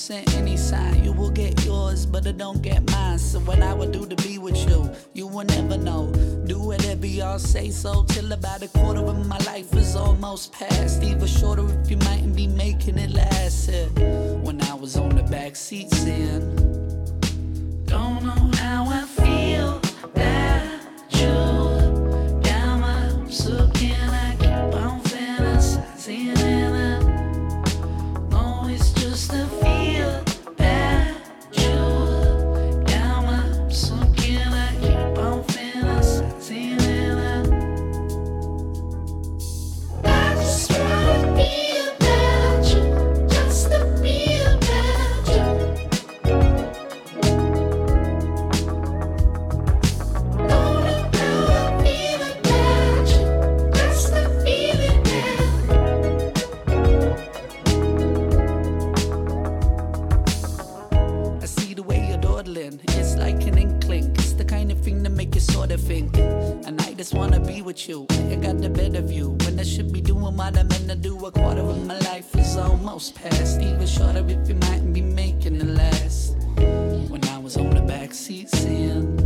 absent any sign. You will get yours, but it don't get mine. So what I would do to be with you, you will never know. Do whatever y'all say so, till about a quarter of my life is almost past. Even shorter if you mightn't be making it last. When I was on the back seat saying, don't know how I feel that you got my so can I keep on fantasizing, and I know it's just a feel that you got my so can I keep on fantasizing, and I just wanna be about you, just to be about you. It's like an inkling. It's the kind of thing that make you sort of think. And I just wanna be with you. I got the better view. When I should be doing what I'm meant to do. A quarter of my life is almost past. Even shorter if you mightn't be making it last. When I was on the backseat saying,